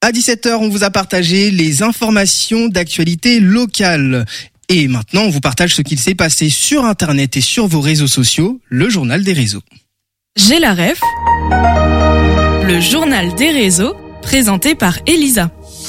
À 17h, on vous a partagé les informations d'actualité locale. Et maintenant, on vous partage ce qu'il s'est passé sur Internet et sur vos réseaux sociaux, le journal des réseaux. J'ai la ref, le journal des réseaux, présenté par Elisa.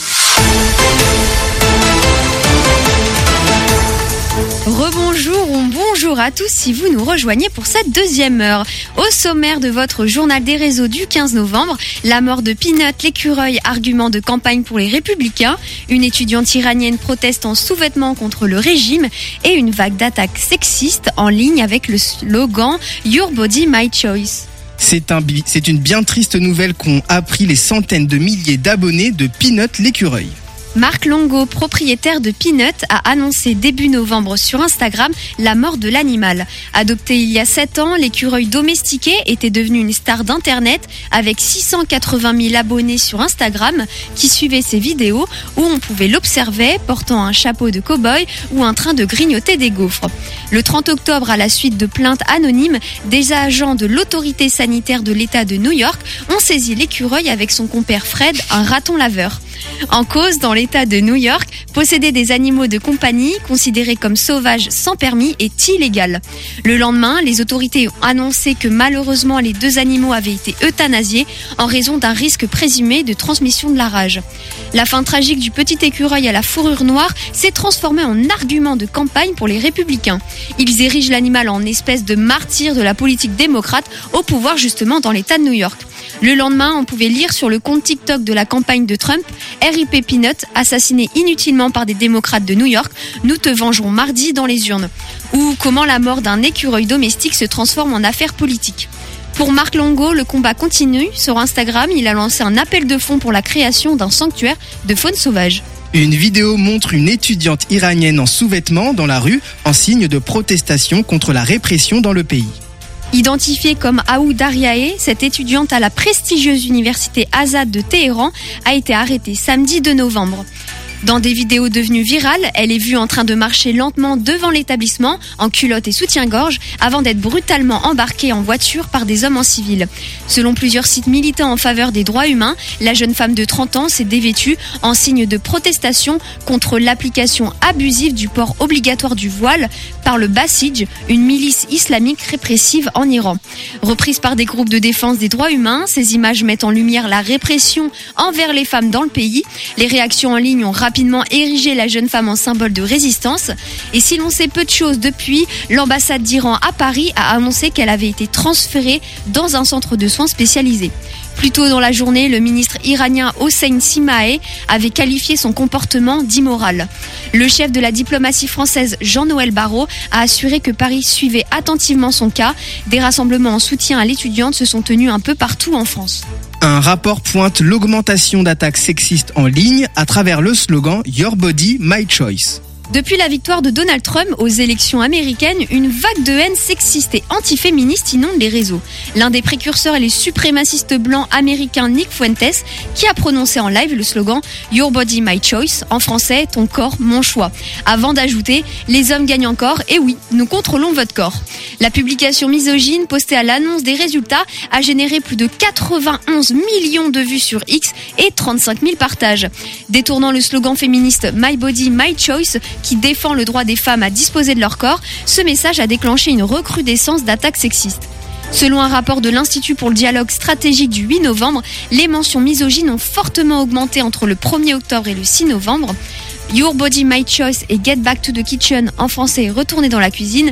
Rebonjour ou bonjour à tous si vous nous rejoignez pour cette deuxième heure. Au sommaire de votre journal des réseaux du 15 novembre, la mort de Peanut l'écureuil, argument de campagne pour les Républicains, une étudiante iranienne proteste en sous-vêtements contre le régime et une vague d'attaques sexistes en ligne avec le slogan « Your Body, My Choice ». C'est une bien triste nouvelle qu'ont appris les centaines de milliers d'abonnés de Peanut l'écureuil. Marc Longo, propriétaire de Peanut, a annoncé début novembre sur Instagram la mort de l'animal. Adopté il y a 7 ans, l'écureuil domestiqué était devenu une star d'internet avec 680 000 abonnés sur Instagram qui suivaient ses vidéos où on pouvait l'observer portant un chapeau de cow-boy ou en train de grignoter des gaufres. Le 30 octobre, à la suite de plaintes anonymes, des agents de l'autorité sanitaire de l'État de New York ont saisi l'écureuil avec son compère Fred, un raton laveur. En cause, dans l'État de New York, posséder des animaux de compagnie considérés comme sauvages sans permis est illégal. Le lendemain, les autorités ont annoncé que malheureusement les 2 animaux avaient été euthanasiés en raison d'un risque présumé de transmission de la rage. La fin tragique du petit écureuil à la fourrure noire s'est transformée en argument de campagne pour les Républicains. Ils érigent l'animal en espèce de martyr de la politique démocrate au pouvoir justement dans l'État de New York. Le lendemain, on pouvait lire sur le compte TikTok de la campagne de Trump « RIP Peanut, assassiné inutilement par des démocrates de New York, nous te vengerons mardi dans les urnes » ou « Comment la mort d'un écureuil domestique se transforme en affaire politique ». Pour Marc Longo, le combat continue. Sur Instagram, il a lancé un appel de fonds pour la création d'un sanctuaire de faune sauvage. Une vidéo montre une étudiante iranienne en sous-vêtements dans la rue en signe de protestation contre la répression dans le pays. Identifiée comme Aou Dariae, cette étudiante à la prestigieuse université Azad de Téhéran a été arrêtée samedi 2 novembre. Dans des vidéos devenues virales, elle est vue en train de marcher lentement devant l'établissement, en culotte et soutien-gorge, avant d'être brutalement embarquée en voiture par des hommes en civil. Selon plusieurs sites militants en faveur des droits humains, la jeune femme de 30 ans s'est dévêtue en signe de protestation contre l'application abusive du port obligatoire du voile par le Basij, une milice islamique répressive en Iran. Reprise par des groupes de défense des droits humains, ces images mettent en lumière la répression envers les femmes dans le pays. Les réactions en ligne ont rapidement érigé la jeune femme en symbole de résistance. Et si l'on sait peu de choses depuis, l'ambassade d'Iran à Paris a annoncé qu'elle avait été transférée dans un centre de soins spécialisé. Plus tôt dans la journée, le ministre iranien Hossein Simahe avait qualifié son comportement d'immoral. Le chef de la diplomatie française, Jean-Noël Barrot, a assuré que Paris suivait attentivement son cas. Des rassemblements en soutien à l'étudiante se sont tenus un peu partout en France. Un rapport pointe l'augmentation d'attaques sexistes en ligne à travers le slogan « Your Body, My Choice ». Depuis la victoire de Donald Trump aux élections américaines, une vague de haine sexiste et antiféministe inonde les réseaux. L'un des précurseurs est le suprémaciste blanc américain Nick Fuentes, qui a prononcé en live le slogan « Your Body, My Choice », en français « Ton corps, mon choix », avant d'ajouter « Les hommes gagnent encore, et oui, nous contrôlons votre corps ». La publication misogyne postée à l'annonce des résultats a généré plus de 91 millions de vues sur X et 35 000 partages. Détournant le slogan féministe « My Body, My Choice », qui défend le droit des femmes à disposer de leur corps, ce message a déclenché une recrudescence d'attaques sexistes. Selon un rapport de l'Institut pour le dialogue stratégique du 8 novembre, les mentions misogynes ont fortement augmenté entre le 1er octobre et le 6 novembre. Your Body, My Choice et Get Back to the Kitchen, en français Retourner dans la cuisine,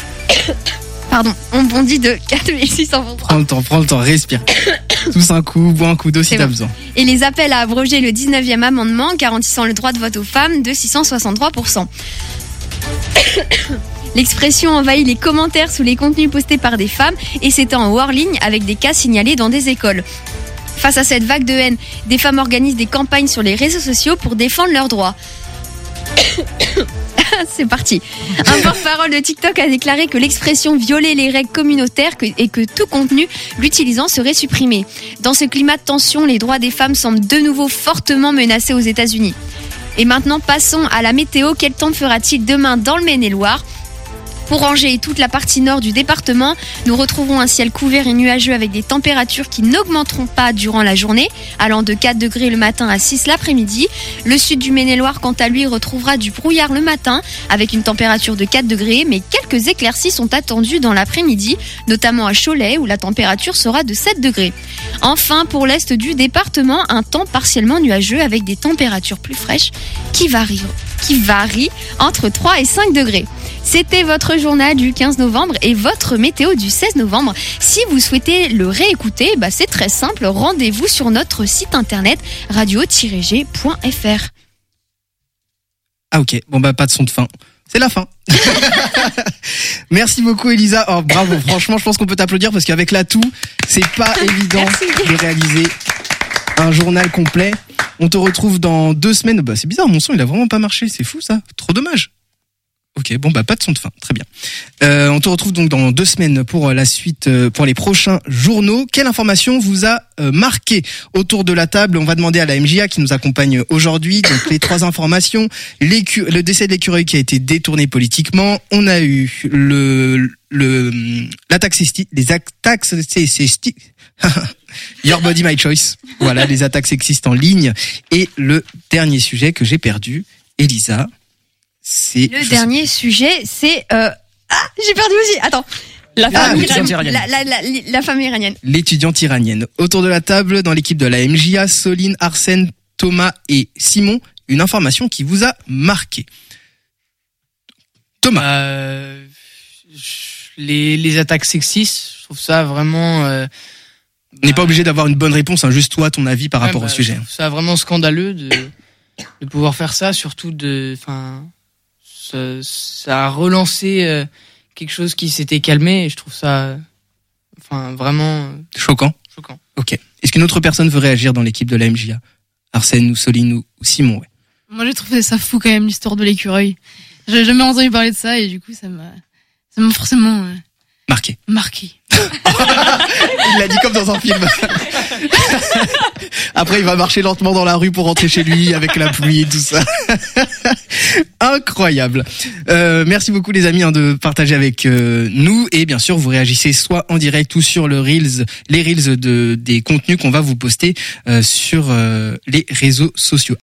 on bondit de 4623. Prends le temps, respire. Tous un coup, bois un coup d'eau si t'as besoin. Et les appels à abroger le 19e amendement garantissant le droit de vote aux femmes de 663%. L'expression envahit les commentaires sous les contenus postés par des femmes et s'étend en hors ligne avec des cas signalés dans des écoles. Face à cette vague de haine, des femmes organisent des campagnes sur les réseaux sociaux pour défendre leurs droits. C'est parti. Un porte-parole de TikTok a déclaré que l'expression violer les règles communautaires et que tout contenu l'utilisant serait supprimé. Dans ce climat de tension, les droits des femmes semblent de nouveau fortement menacés aux États-Unis. Et maintenant, passons à la météo. Quel temps fera-t-il demain dans le Maine-et-Loire ? Pour Angers et toute la partie nord du département, nous retrouverons un ciel couvert et nuageux avec des températures qui n'augmenteront pas durant la journée, allant de 4 degrés le matin à 6 l'après-midi. Le sud du Maine-et-Loire, quant à lui, retrouvera du brouillard le matin avec une température de 4 degrés, mais quelques éclaircies sont attendues dans l'après-midi, notamment à Cholet où la température sera de 7 degrés. Enfin, pour l'est du département, un temps partiellement nuageux avec des températures plus fraîches qui varient entre 3 et 5 degrés. C'était votre journal du 15 novembre et votre météo du 16 novembre. Si vous souhaitez le réécouter, c'est très simple, rendez-vous sur notre site internet radio-g.fr. Ah ok, pas de son de fin. C'est la fin. Merci beaucoup Elisa. Oh bravo, franchement je pense qu'on peut t'applaudir parce qu'avec l'atout, c'est pas évident de réaliser un journal complet. On te retrouve dans 2 semaines. C'est bizarre, mon son il a vraiment pas marché, c'est fou ça. Trop dommage. Ok, pas de son de fin, très bien. On te retrouve donc dans 2 semaines pour la suite, pour les prochains journaux. Quelle information vous a marqué autour de la table? On va demander à la MJA qui nous accompagne aujourd'hui. Donc les 3 informations, le décès de l'écureuil qui a été détourné politiquement. On a eu l'attaque sexiste, les attaques sexistes. Your Body My Choice. Voilà, les attaques sexistes en ligne. Et le dernier sujet que j'ai perdu, Elisa. Le dernier sujet, c'est... j'ai perdu aussi. Attends. La famille iranienne. L'étudiante iranienne. Autour de la table, dans l'équipe de la MJA, Soline, Arsène, Thomas et Simon, une information qui vous a marqué. Thomas. Les attaques sexistes, je trouve ça vraiment... On n'est pas obligé d'avoir une bonne réponse, juste toi, ton avis par rapport au sujet. Je trouve ça vraiment scandaleux de pouvoir faire ça, surtout ça a relancé quelque chose qui s'était calmé et je trouve ça vraiment choquant. Ok. Est-ce qu'une autre personne veut réagir dans l'équipe de la MJA? Arsène ou Soline ou Simon? Ouais. Moi j'ai trouvé ça fou quand même l'histoire de l'écureuil. J'avais jamais entendu parler de ça et du coup ça m'a forcément marqué. Il l'a dit comme dans un film. Après, il va marcher lentement dans la rue pour rentrer chez lui avec la pluie et tout ça. Incroyable. Merci beaucoup les amis de partager avec nous et bien sûr vous réagissez soit en direct ou sur les reels des contenus qu'on va vous poster sur les réseaux sociaux.